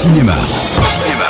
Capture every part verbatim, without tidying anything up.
Cinéma. Cinéma.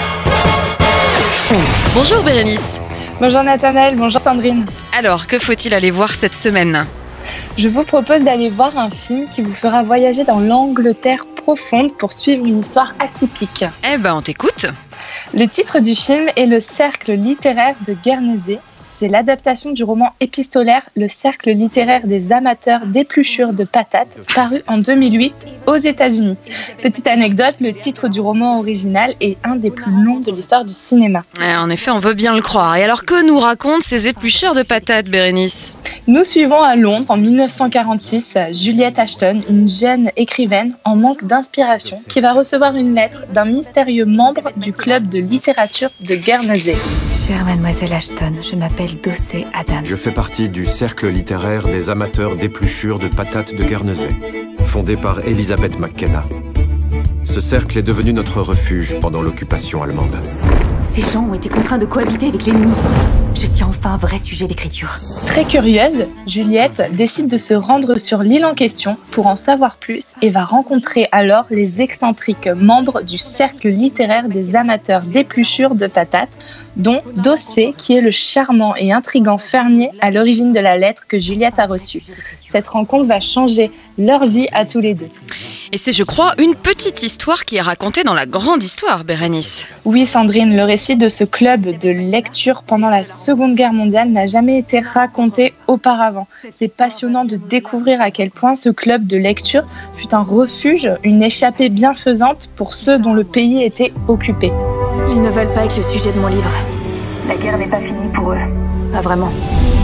Bonjour Bérénice. Bonjour Nathanaël, bonjour Sandrine. Alors, que faut-il aller voir cette semaine ? Je vous propose d'aller voir un film qui vous fera voyager dans l'Angleterre profonde pour suivre une histoire atypique. Eh ben, on t'écoute. Le titre du film est Le Cercle littéraire de Guernesey. C'est l'adaptation du roman épistolaire Le Cercle littéraire des amateurs d'épluchures de patates, paru en deux mille huit aux États-Unis. Petite anecdote, le titre du roman original est un des plus longs de l'histoire du cinéma. Eh, en effet, on veut bien le croire. Et alors, que nous racontent ces éplucheurs de patates, Bérénice ? Nous suivons à Londres en dix-neuf cent quarante-six Juliette Ashton, une jeune écrivaine en manque d'inspiration, qui va recevoir une lettre d'un mystérieux membre du club de littérature de Guernesey. Chère mademoiselle Ashton, je m'appelle Dossé Adams. Je fais partie du cercle littéraire des amateurs d'épluchures de patates de Guernesey, fondé par Elizabeth McKenna. Ce cercle est devenu notre refuge pendant l'occupation allemande. Ces gens ont été contraints de cohabiter avec l'ennemi. Je tiens enfin un vrai sujet d'écriture. Très curieuse, Juliette décide de se rendre sur l'île en question pour en savoir plus et va rencontrer alors les excentriques membres du cercle littéraire des amateurs d'épluchures de patates, dont Dossé, qui est le charmant et intrigant fermier à l'origine de la lettre que Juliette a reçue. Cette rencontre va changer leur vie à tous les deux. Et c'est, je crois, une petite histoire qui est racontée dans la grande histoire, Bérénice. Oui, Sandrine, le récit de ce club de lecture pendant la Seconde Guerre mondiale n'a jamais été raconté auparavant. C'est passionnant de découvrir à quel point ce club de lecture fut un refuge, une échappée bienfaisante pour ceux dont le pays était occupé. Ils ne veulent pas être le sujet de mon livre. La guerre n'est pas finie pour eux. Pas vraiment.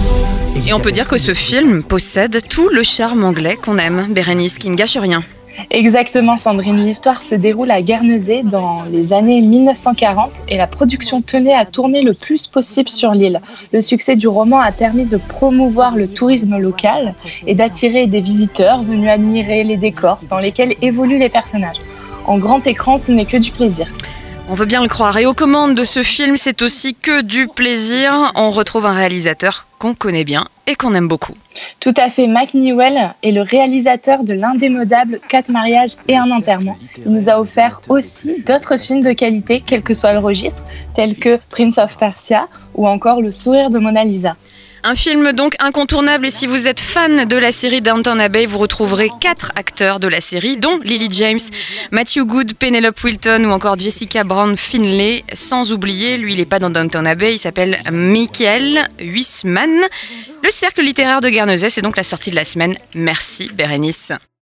Et on peut dire que ce film possède tout le charme anglais qu'on aime, Bérénice, qui ne gâche rien. Exactement Sandrine, l'histoire se déroule à Guernesey dans les années dix-neuf cent quarante et la production tenait à tourner le plus possible sur l'île. Le succès du roman a permis de promouvoir le tourisme local et d'attirer des visiteurs venus admirer les décors dans lesquels évoluent les personnages. En grand écran, ce n'est que du plaisir. On veut bien le croire. Et aux commandes de ce film, c'est aussi que du plaisir. On retrouve un réalisateur qu'on connaît bien et qu'on aime beaucoup. Tout à fait, Mike Newell est le réalisateur de l'indémodable Quatre mariages et un enterrement. Il nous a offert aussi d'autres films de qualité, quel que soit le registre, tels que Prince of Persia ou encore Le sourire de Mona Lisa. Un film donc incontournable, et si vous êtes fan de la série Downton Abbey, vous retrouverez quatre acteurs de la série, dont Lily James, Matthew Good, Penelope Wilton ou encore Jessica Brown Findlay, sans oublier, lui il n'est pas dans Downton Abbey, il s'appelle Michael Huisman. Le cercle littéraire de Guernesey, c'est donc la sortie de la semaine. Merci Bérénice.